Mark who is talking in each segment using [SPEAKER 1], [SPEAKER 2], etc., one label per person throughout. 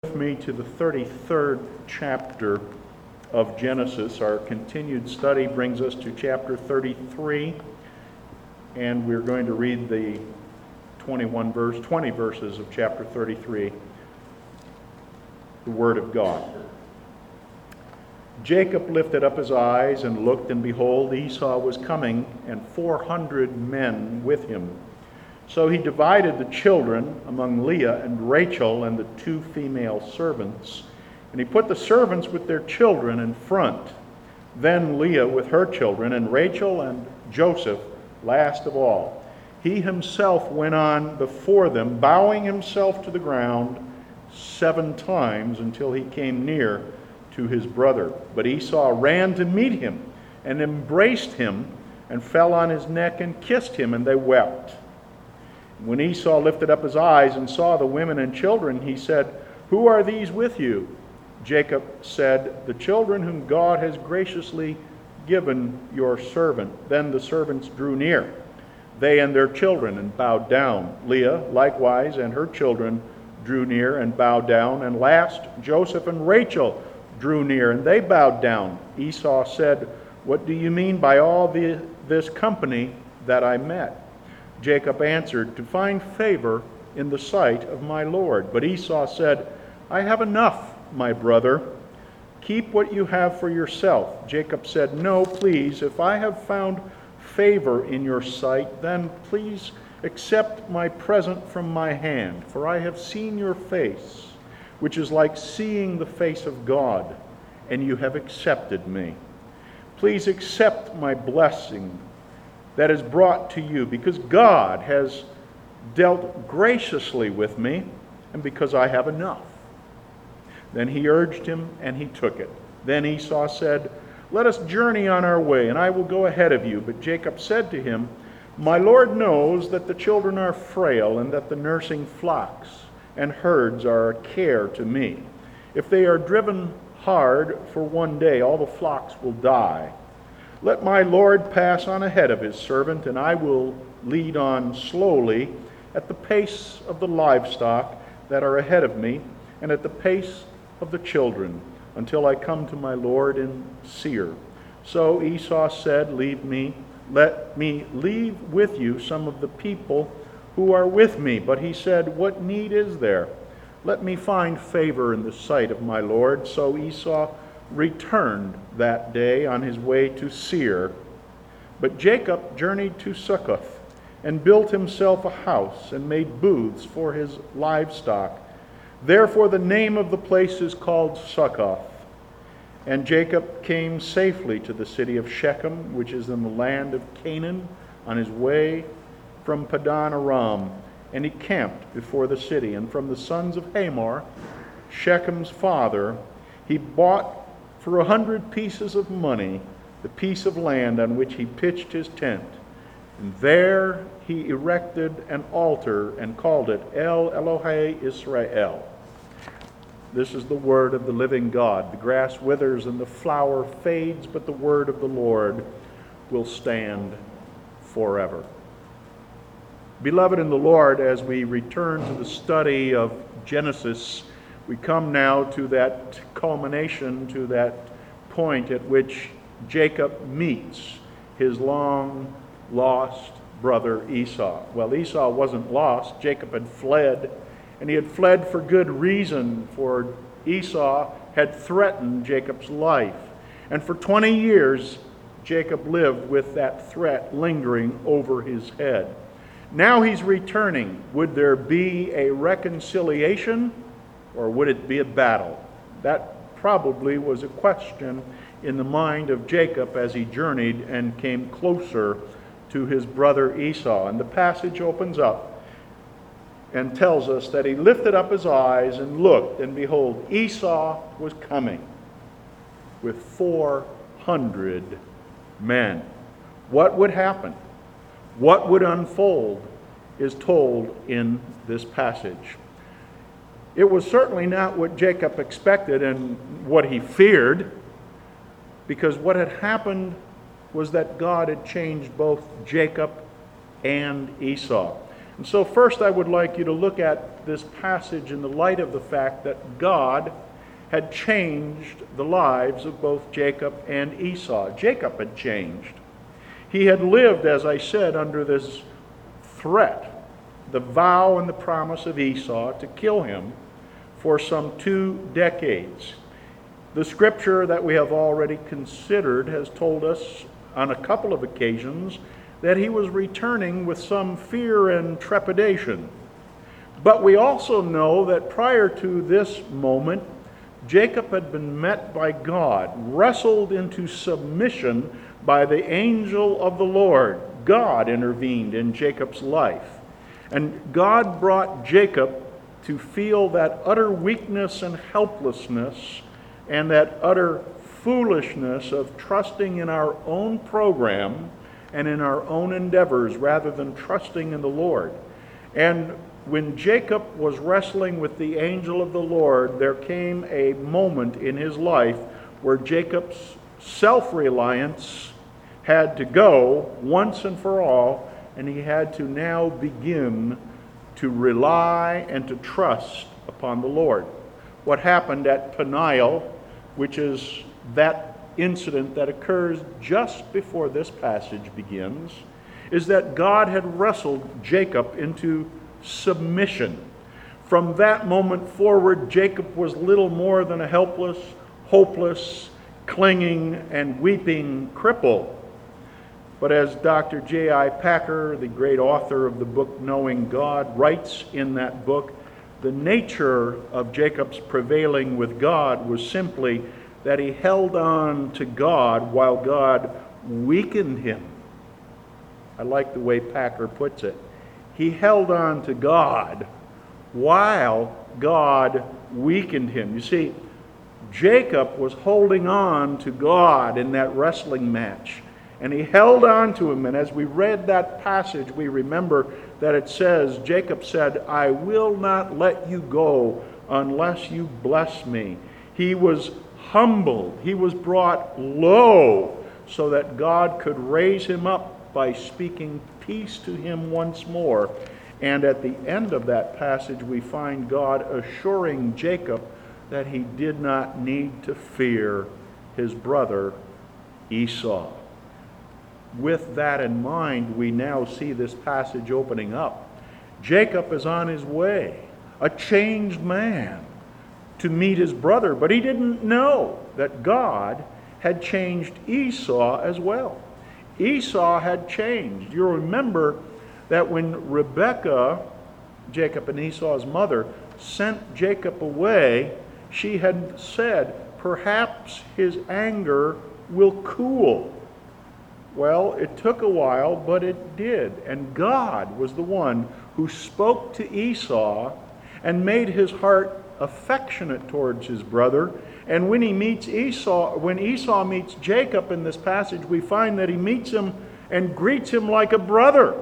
[SPEAKER 1] With me to the 33rd chapter of Genesis. Our continued study brings us to chapter 33, and we're going to read the 20 verses of chapter 33, the Word of God. Jacob lifted up his eyes and looked, and behold, Esau was coming, and 400 men with him. So he divided the children among Leah and Rachel and the two female servants. And he put the servants with their children in front, then Leah with her children, and Rachel and Joseph last of all. He himself went on before them, bowing himself to the ground 7 times until he came near to his brother. But Esau ran to meet him and embraced him and fell on his neck and kissed him, and they wept. When Esau lifted up his eyes and saw the women and children, he said, "Who are these with you?" Jacob said, "The children whom God has graciously given your servant." Then the servants drew near, they and their children, and bowed down. Leah likewise and her children drew near and bowed down. And last Joseph and Rachel drew near, and they bowed down. Esau said, "What do you mean by all this company that I met?" Jacob answered, "To find favor in the sight of my Lord." But Esau said, "I have enough, my brother. Keep what you have for yourself." Jacob said, "No, please, if I have found favor in your sight, then please accept my present from my hand, for I have seen your face, which is like seeing the face of God, and you have accepted me. Please accept my blessing that is brought to you, because God has dealt graciously with me, and because I have enough." Then he urged him, and he took it. Then Esau said, "Let us journey on our way, and I will go ahead of you." But Jacob said to him, "My Lord knows that the children are frail, and that the nursing flocks and herds are a care to me. If they are driven hard for one day, all the flocks will die. Let my Lord pass on ahead of his servant, and I will lead on slowly at the pace of the livestock that are ahead of me, and at the pace of the children, until I come to my Lord in Seir." So Esau said, "Let me leave with you some of the people who are with me." But he said, "What need is there? Let me find favor in the sight of my Lord." So Esau returned that day on his way to Seir. But Jacob journeyed to Succoth and built himself a house and made booths for his livestock. Therefore the name of the place is called Succoth. And Jacob came safely to the city of Shechem, which is in the land of Canaan, on his way from Padan Aram. And he camped before the city. And from the sons of Hamor, Shechem's father, he bought for 100 pieces of money the piece of land on which he pitched his tent. And there he erected an altar and called it El Elohe Israel. This is the word of the living God. The grass withers and the flower fades, but the word of the Lord will stand forever. Beloved in the Lord, as we return to the study of Genesis, we come now to that culmination, to that point at which Jacob meets his long-lost brother Esau. Well, Esau wasn't lost. Jacob had fled, and he had fled for good reason, for Esau had threatened Jacob's life. And for 20 years, Jacob lived with that threat lingering over his head. Now he's returning. Would there be a reconciliation, or would it be a battle? That probably was a question in the mind of Jacob as he journeyed and came closer to his brother Esau. And the passage opens up and tells us that he lifted up his eyes and looked, and behold, Esau was coming with 400 men. What would happen? What would unfold is told in this passage. It was certainly not what Jacob expected and what he feared, because what had happened was that God had changed both Jacob and Esau. And so first I would like you to look at this passage in the light of the fact that God had changed the lives of both Jacob and Esau. Jacob had changed. He had lived, as I said, under this threat, the vow and the promise of Esau to kill him for some 2 decades. The scripture that we have already considered has told us on a couple of occasions that he was returning with some fear and trepidation. But we also know that prior to this moment, Jacob had been met by God, wrestled into submission by the angel of the Lord. God intervened in Jacob's life. And God brought Jacob to feel that utter weakness and helplessness and that utter foolishness of trusting in our own program and in our own endeavors rather than trusting in the Lord. And when Jacob was wrestling with the angel of the Lord, there came a moment in his life where Jacob's self-reliance had to go once and for all, and he had to now begin to rely and to trust upon the Lord. What happened at Peniel, which is that incident that occurs just before this passage begins, is that God had wrestled Jacob into submission. From that moment forward, Jacob was little more than a helpless, hopeless, clinging, and weeping cripple. But as Dr. J.I. Packer, the great author of the book Knowing God, writes in that book, the nature of Jacob's prevailing with God was simply that he held on to God while God weakened him. I like the way Packer puts it. He held on to God while God weakened him. You see, Jacob was holding on to God in that wrestling match. And he held on to him. And as we read that passage, we remember that it says, Jacob said, I will not let you go unless you bless me. He was humbled. He was brought low so that God could raise him up by speaking peace to him once more. And at the end of that passage, we find God assuring Jacob that he did not need to fear his brother Esau. With that in mind, we now see this passage opening up. Jacob is on his way, a changed man, to meet his brother, but he didn't know that God had changed Esau as well. Esau had changed. You'll remember that when Rebekah, Jacob and Esau's mother, sent Jacob away, she had said, perhaps his anger will cool. Well, it took a while, but it did. And God was the one who spoke to Esau and made his heart affectionate towards his brother. And when Esau meets Jacob in this passage, we find that he meets him and greets him like a brother.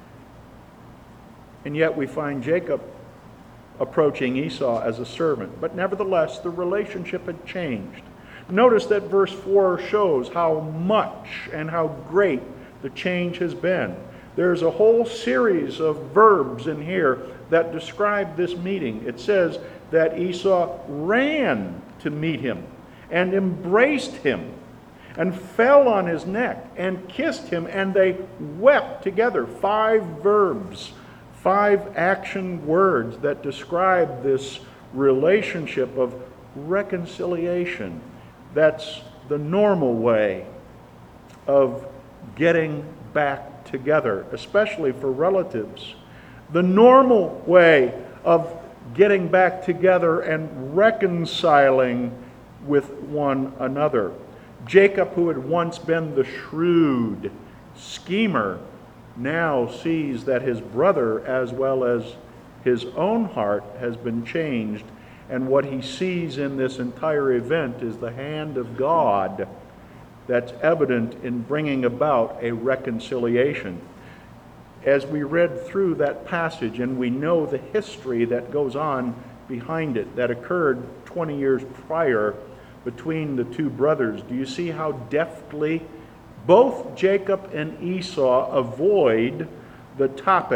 [SPEAKER 1] And yet we find Jacob approaching Esau as a servant. But nevertheless, the relationship had changed. Notice that verse 4 shows how much and how great the change has been. There's a whole series of verbs in here that describe this meeting. It says that Esau ran to meet him and embraced him and fell on his neck and kissed him, and they wept together. 5 verbs, 5 action words that describe this relationship of reconciliation. That's the normal way of getting back together, especially for relatives. The normal way of getting back together and reconciling with one another. Jacob, who had once been the shrewd schemer, now sees that his brother, as well as his own heart, has been changed. And what he sees in this entire event is the hand of God that's evident in bringing about a reconciliation. As we read through that passage, and we know the history that goes on behind it, that occurred 20 years prior between the 2 brothers, do you see how deftly both Jacob and Esau avoid the topic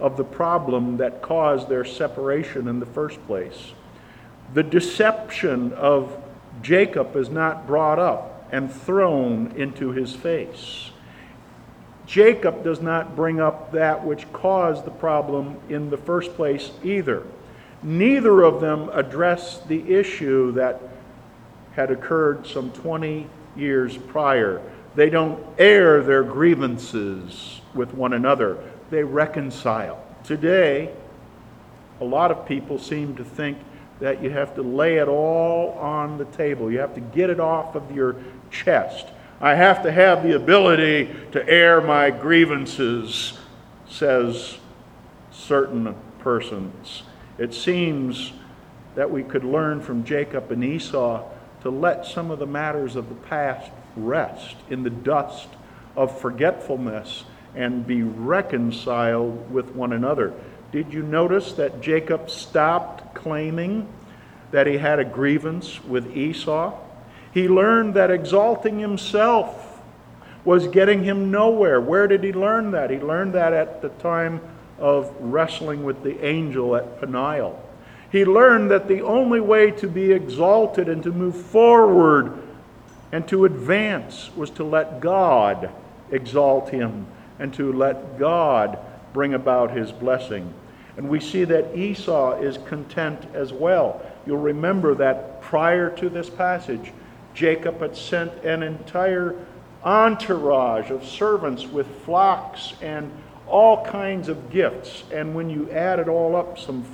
[SPEAKER 1] of the problem that caused their separation in the first place. The deception of Jacob is not brought up and thrown into his face. Jacob does not bring up that which caused the problem in the first place either. Neither of them address the issue that had occurred some 20 years prior. They don't air their grievances with one another. They reconcile. Today, a lot of people seem to think that you have to lay it all on the table. You have to get it off of your chest. I have to have the ability to air my grievances, says certain persons. It seems that we could learn from Jacob and Esau to let some of the matters of the past rest in the dust of forgetfulness and be reconciled with one another. Did you notice that Jacob stopped claiming that he had a grievance with Esau? He learned that exalting himself was getting him nowhere. Where did he learn that? He learned that at the time of wrestling with the angel at Peniel. He learned that the only way to be exalted and to move forward and to advance was to let God exalt him and to let God bring about his blessing. And we see that Esau is content as well. You'll remember that prior to this passage, Jacob had sent an entire entourage of servants with flocks and all kinds of gifts. And when you add it all up, some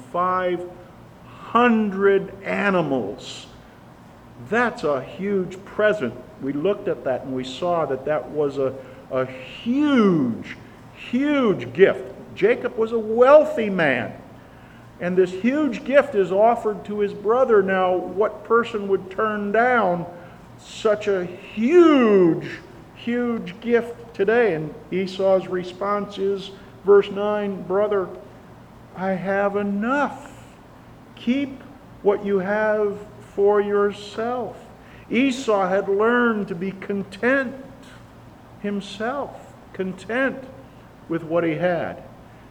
[SPEAKER 1] 500 animals. That's a huge present. We looked at that and we saw that that was a huge, huge gift. Jacob was a wealthy man. And this huge gift is offered to his brother. Now, what person would turn down such a huge, huge gift today? And Esau's response is, verse 9, brother, I have enough. Keep what you have for yourself. Esau had learned to be content himself, content with what he had,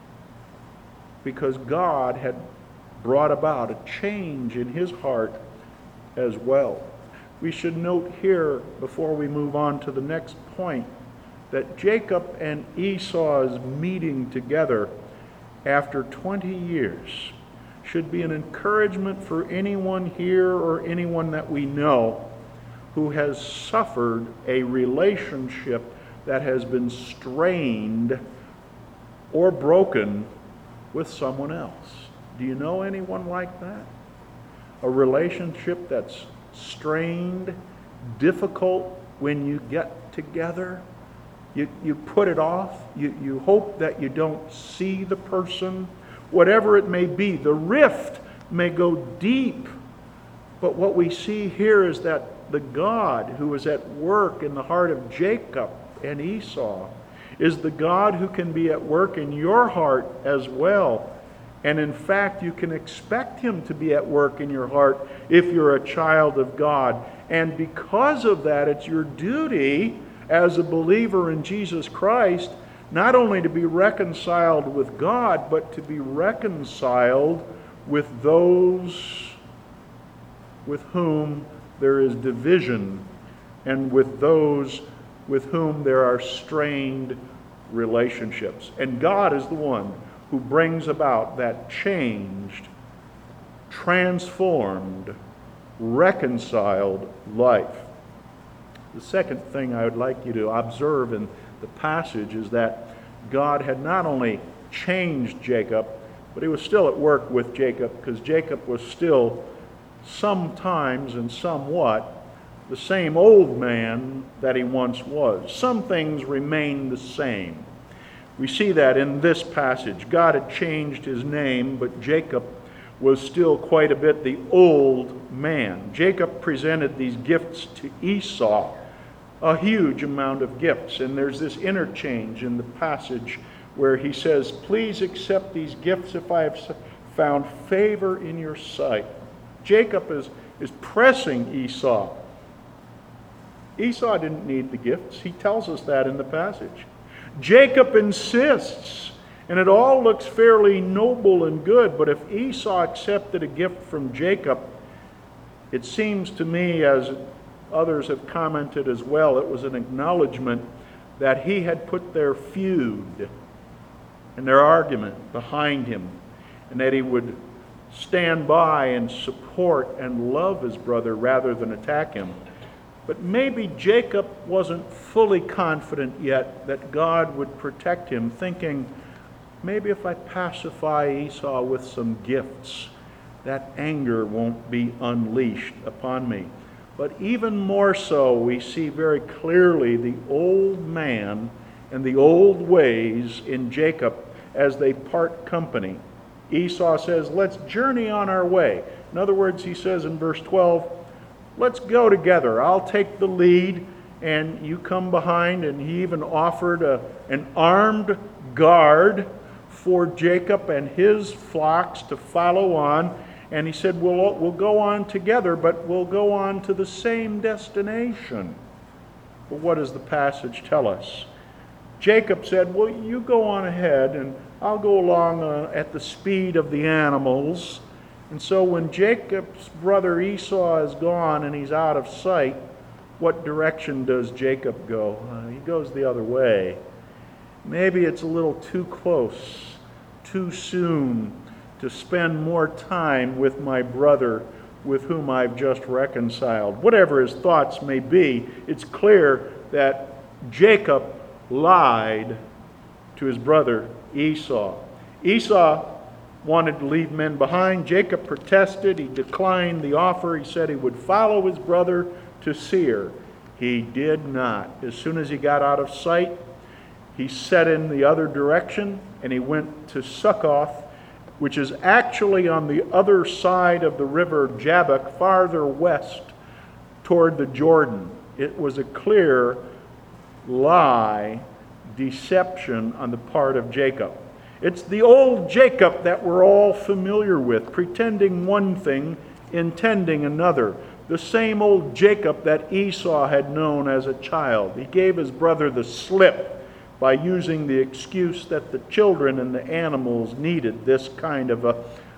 [SPEAKER 1] because God had brought about a change in his heart as well. We should note here, before we move on to the next point, that Jacob and Esau's meeting together after 20 years should be an encouragement for anyone here or anyone that we know who has suffered a relationship that has been strained or broken with someone else. Do you know anyone like that? A relationship that's strained, difficult when you get together. You put it off. You hope that you don't see the person. Whatever it may be, the rift may go deep. But what we see here is that the God who is at work in the heart of Jacob and Esau is the God who can be at work in your heart as well. And in fact, you can expect him to be at work in your heart if you're a child of God. And because of that, it's your duty as a believer in Jesus Christ not only to be reconciled with God, but to be reconciled with those with whom there is division and with those with whom there are strained relationships. And God is the one who brings about that changed, transformed, reconciled life. The second thing I would like you to observe in the passage is that God had not only changed Jacob, but he was still at work with Jacob, because Jacob was still sometimes and somewhat the same old man that he once was. Some things remain the same. We see that in this passage. God had changed his name, but Jacob was still quite a bit the old man. Jacob presented these gifts to Esau, a huge amount of gifts. And there's this interchange in the passage where he says, please accept these gifts if I have found favor in your sight. Jacob is pressing Esau. Esau didn't need the gifts. He tells us that in the passage. Jacob insists, And it all looks fairly noble and good, but if Esau accepted a gift from Jacob, it seems to me, as others have commented as well, it was an acknowledgement that he had put their feud and their argument behind him, and that he would stand by and support and love his brother rather than attack him. But maybe Jacob wasn't fully confident yet that God would protect him, thinking, maybe if I pacify Esau with some gifts, that anger won't be unleashed upon me. But even more so, we see very clearly the old man and the old ways in Jacob as they part company. Esau says, let's journey on our way. In other words, he says in verse 12, let's go together. I'll take the lead and you come behind. And he even offered an armed guard for Jacob and his flocks to follow on. And he said, we'll go on together, but we'll go on to the same destination. But what does the passage tell us? Jacob said, well, you go on ahead, and I'll go along at the speed of the animals. And so when Jacob's brother Esau is gone and he's out of sight, what direction does Jacob go? He goes the other way. Maybe it's a little too close, too soon to spend more time with my brother with whom I've just reconciled. Whatever his thoughts may be, it's clear that Jacob lied to his brother Esau. Esau wanted to leave men behind. Jacob protested. He declined the offer. He said he would follow his brother to Seir. He did not. As soon as he got out of sight, he set in the other direction and he went to Succoth, which is actually on the other side of the river Jabbok, farther west toward the Jordan. It was a clear lie, deception on the part of Jacob. It's the old Jacob that we're all familiar with, pretending one thing, intending another. The same old Jacob that Esau had known as a child. He gave his brother the slip by using the excuse that the children and the animals needed this kind of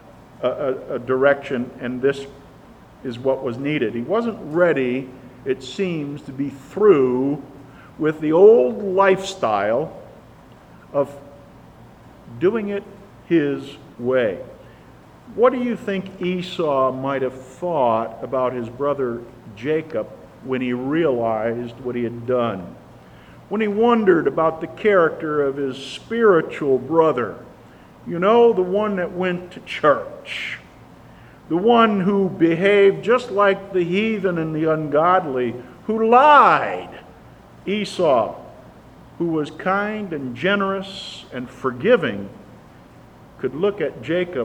[SPEAKER 1] a direction, and this is what was needed. He wasn't ready, it seems, to be through with the old lifestyle of doing it his way. What do you think Esau might have thought about his brother Jacob when he realized what he had done? When he wondered about the character of his spiritual brother, you know, the one that went to church, the one who behaved just like the heathen and the ungodly, who lied. Esau, who was kind and generous and forgiving, could look at Jacob,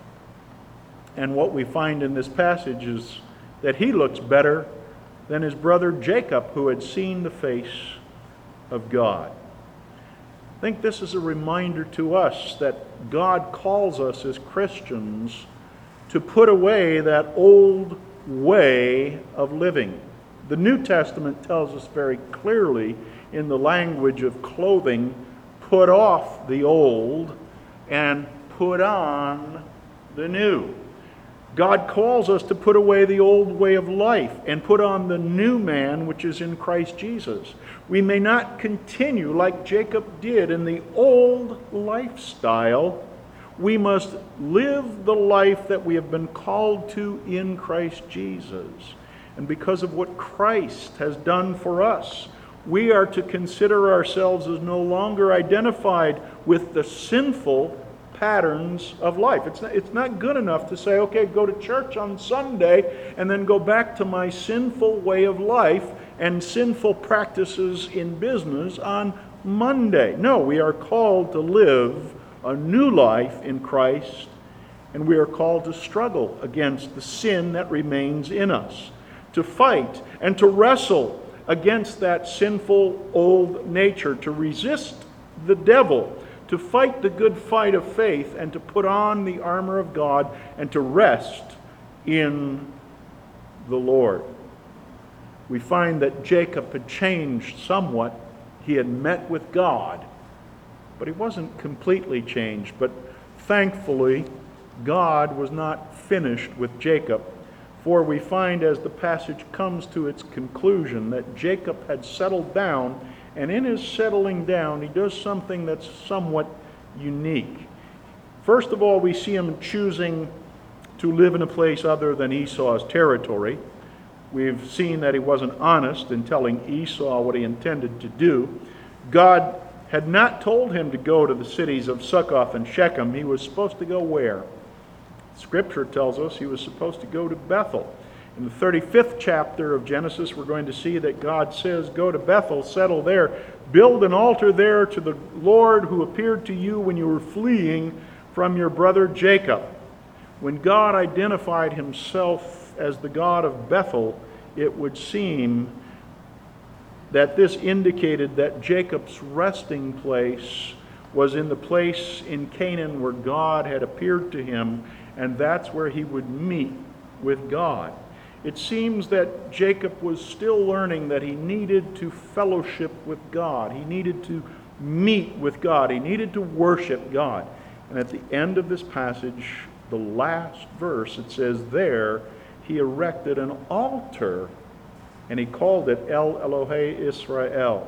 [SPEAKER 1] and what we find in this passage is that he looks better than his brother Jacob, who had seen the face of God. I think this is a reminder to us that God calls us as Christians to put away that old way of living. The New Testament tells us very clearly in the language of clothing, put off the old and put on the new. God calls us to put away the old way of life and put on the new man, which is in Christ Jesus. We may not continue like Jacob did in the old lifestyle. We must live the life that we have been called to in Christ Jesus. And because of what Christ has done for us, we are to consider ourselves as no longer identified with the sinful patterns of life. It's not good enough to say, okay, go to church on Sunday and then go back to my sinful way of life and sinful practices in business on Monday. No, we are called to live a new life in Christ, and we are called to struggle against the sin that remains in us, to fight and to wrestle against that sinful old nature, to resist the devil, to fight the good fight of faith, and to put on the armor of God and to rest in the Lord. We find that Jacob had changed somewhat. He had met with God, but he wasn't completely changed. But thankfully, God was not finished with Jacob, for we find as the passage comes to its conclusion that Jacob had settled down, and in his settling down, he does something that's somewhat unique. First of all, we see him choosing to live in a place other than Esau's territory. We've seen that he wasn't honest in telling Esau what he intended to do. God had not told him to go to the cities of Succoth and Shechem. He was supposed to go where? Scripture tells us he was supposed to go to Bethel. In the 35th chapter of Genesis, we're going to see that God says, go to Bethel, settle there, build an altar there to the Lord who appeared to you when you were fleeing from your brother Jacob. When God identified himself as the God of Bethel, it would seem that this indicated that Jacob's resting place was in the place in Canaan where God had appeared to him, and that's where he would meet with God. It seems that Jacob was still learning that he needed to fellowship with God. He needed to meet with God. He needed to worship God. And at the end of this passage, the last verse, it says, there he erected an altar, and he called it El Elohe Israel.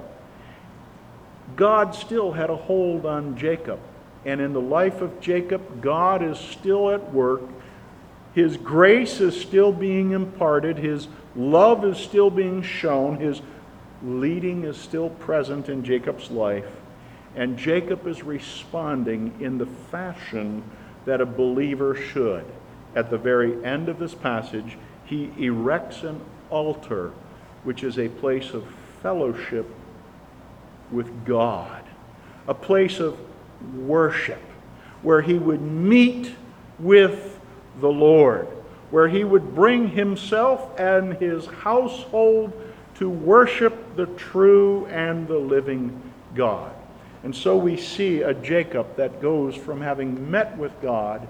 [SPEAKER 1] God still had a hold on Jacob. And in the life of Jacob, God is still at work. His grace is still being imparted. His love is still being shown. His leading is still present in Jacob's life. And Jacob is responding in the fashion that a believer should. At the very end of this passage, he erects an altar, which is a place of fellowship with God, a place of worship, where he would meet with the Lord, where he would bring himself and his household to worship the true and the living God. And so we see a Jacob that goes from having met with God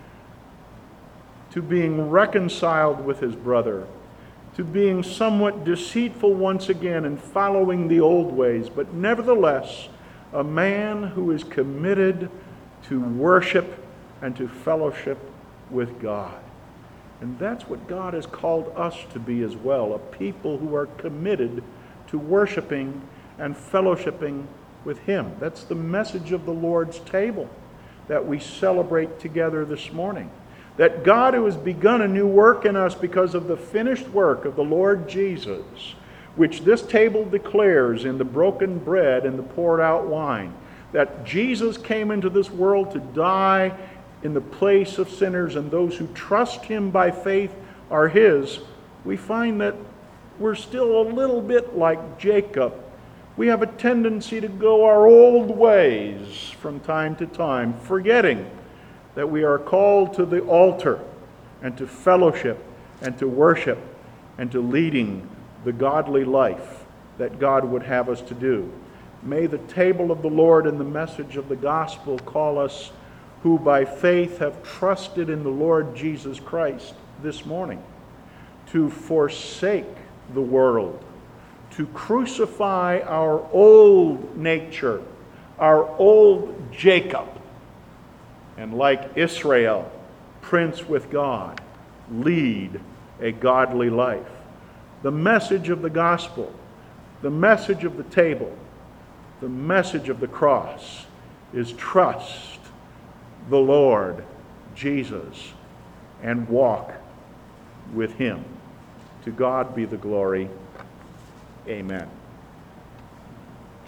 [SPEAKER 1] to being reconciled with his brother, to being somewhat deceitful once again and following the old ways, but nevertheless a man who is committed to worship and to fellowship with God. And that's what God has called us to be as well, a people who are committed to worshiping and fellowshipping with him. That's the message of the Lord's table that we celebrate together this morning. That God, who has begun a new work in us because of the finished work of the Lord Jesus, which this table declares in the broken bread and the poured out wine, that Jesus came into this world to die in the place of sinners, and those who trust him by faith are his. We find that we're still a little bit like Jacob. We have a tendency to go our old ways from time to time, forgetting that we are called to the altar and to fellowship and to worship and to leading the godly life that God would have us to do. May the table of the Lord and the message of the gospel call us who by faith have trusted in the Lord Jesus Christ this morning to forsake the world, to crucify our old nature, our old Jacob, and like Israel, prince with God, lead a godly life. The message of the gospel, the message of the table, the message of the cross is trust the Lord Jesus and walk with him. To God be the glory. Amen.